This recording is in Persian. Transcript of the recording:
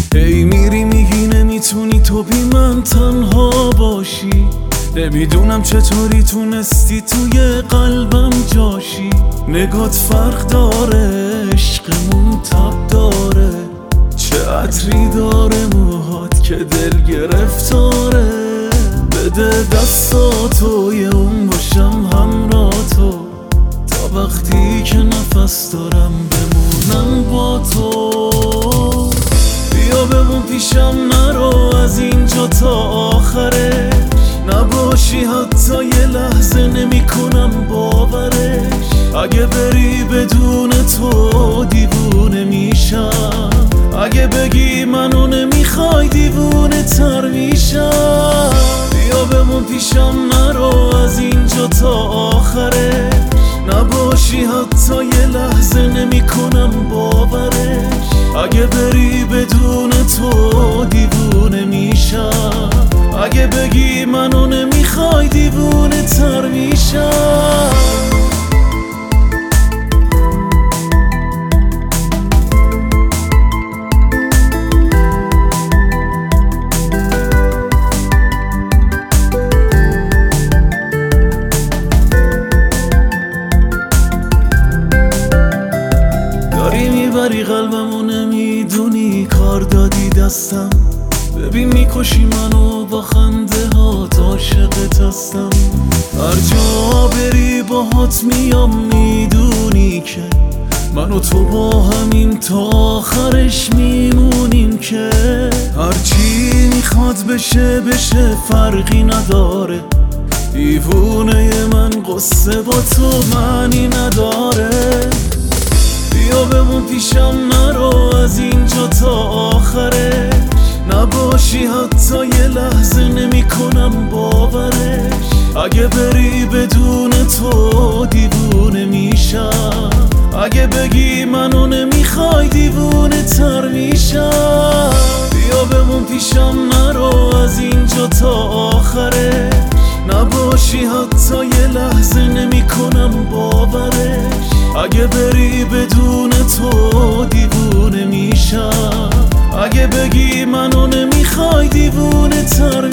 هی میری میگی نمیتونی تو بی من تنها باشی. نمیدونم چطوری تونستی توی قلبم جاشی. نگات فرق داره، عشقمون تب داره، چه عطری داره موهات که دل گرفتاره. بده دستاتو یه اون باشم همراه تو، تا وقتی که نفس دارم بمونم با تو. بیا بمون پیشم، نرو از اینجا تا آخرش، نباشی حتی یه لحظه نمی کنم باورش. اگه بری بدون تو دیوونه میشم، اگه بگی منو نمیخوای دیوونه تر میشم. بیا بمون پیشم، نرو از اینجا تا آخرش، نباشی حتی یه لحظه نمی کنم باورش. اگه بری بدون تو دیوونه میشم، اگه بگی منو نمیخوای دیوونه تر میشم. داری میبری قلبمو نمیدونی، کار دادی دستم. ببین میکشی منو با خنده هات، عاشقت هستم. هر جا بری باهات میام، میدونی که من و تو با همین تا آخرش میمونیم. که هرچی میخواد بشه بشه، فرقی نداره. دیوونه من قصه با تو معنی نداره. بیا بمون پیشم، نرو از اینجا تا آخرش، نباشی حتی یه لحظه نمی کنم باورش. اگه بری بدون تو دیوونه میشم، اگه بگی منو نمیخوای دیوونه تر میشم. بیا بمون پیشم، نرو از اینجا تا آخرش، نباشی حتی یه لحظه نمی کنم باورش. اگه بری بدون تو دیوونه میشم، اگه بگی منو نمیخوای دیوونه تر